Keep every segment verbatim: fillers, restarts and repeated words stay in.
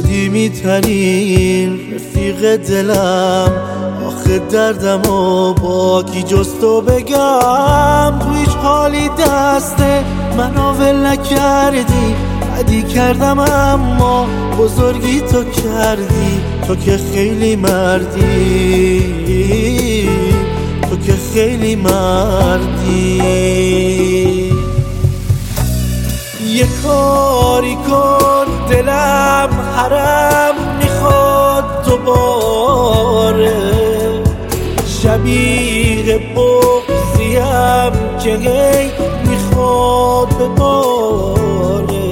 قدیمی ترین رفیق دلم، آخه دردم و با کی جز تو بگم؟ تو هیچ حالی دست منو ول نکردی، بدی کردم اما بزرگی تو کردی. تو که خیلی مردی، تو که خیلی مردی. یه کاری کن دلم حرم میخواد دوباره، شبیه بغضیم که هی میخواد بباره.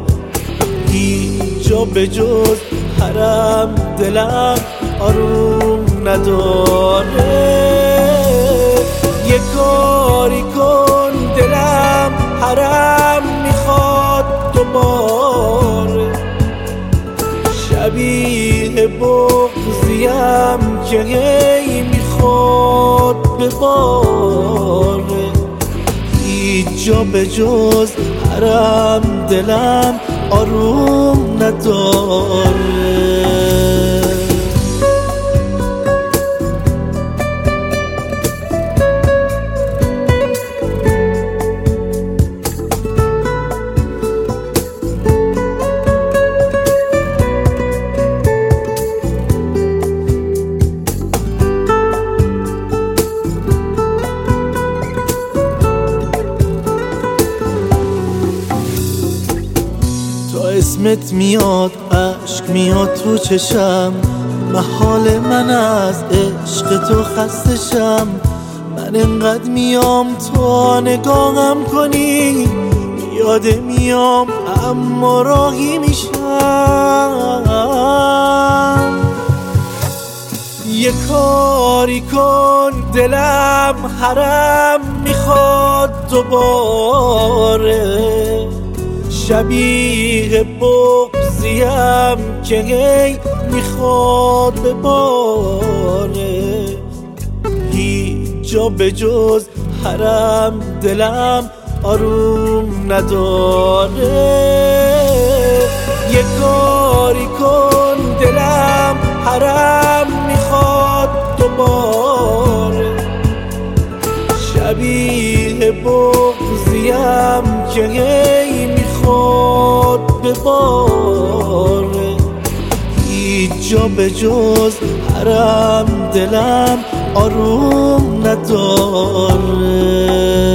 هیچ جا به جز حرم دلم آروم نداره. یه کاری کن دلم حرم میخواد دوباره، شبیه بغضیم که هی میخواد بباره. هیچ جا به جز حرم دلم آروم نداره. اسمت میاد عشق میاد تو چشم، محال من از عشق تو خستشم. من انقدر میام تو نگاهم کنی، یاده میام اما راهی میشم. یه کاری کن دلم حرم میخواد دوباره، شبیه بغضیم که هی میخواد بباره. هیچ جا به جز حرم دلم آروم نداره. یه کاری کن دلم حرم میخواد دوباره، شبیه بغضیم که هی میخواد بباره. هیچ جا به جز حرم دلم آروم نداره.